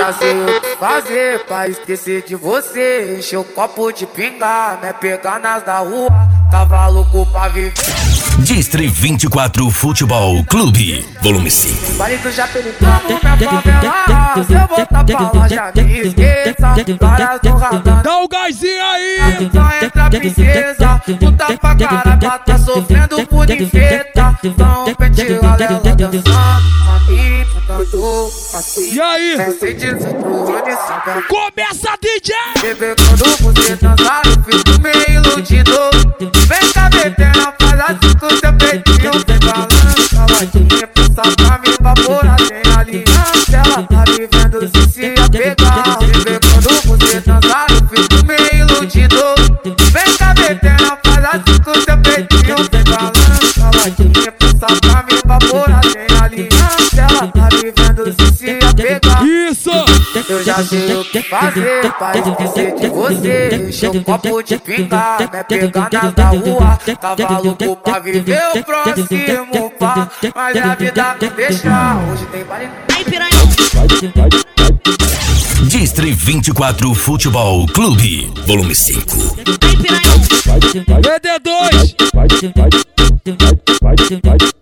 já sei o que fazer pra esquecer de você. Encher o copo de pinga, né? Pegar nas da rua, tava louco pra viver. Distri 24 Futebol Clube, volume 5. Vale do Japelicão, minha favela. Se eu voltar pra lá, já me esqueça. Várias no radar. Dá o gásinho aí! Só entra a princesa. Puta pra caramba, tá sofrendo por infeta. Tão penteada, ela dançando. E aí? Começa, DJ! Bebê, quando você dançar, eu fico meio iludido. Vem cá, veterano, faz assim com seu peitinho. Vem balança, ladinha, passa pra me evaporar. Tem aliança, ela tá vivendo se apegar. Bebê, quando você dançar, eu fico meio iludido. Vem cá, veterano, faz assim com seu peitinho. Vem balança, ladinha, passa pra me evaporar. Tem aliança, ela tá vivendo se apegar. Isso! Eu já sei o que fazer pra esquecer de você. Encher um copo de pinga, né? Pegar nas da rua, tava louco pra viver o próximo pá. Mas a vida não deixa, hoje tem baile. Aí, piranhão! Distri 24 Futebol Clube, volume 5. Aí, piranhão! ED2!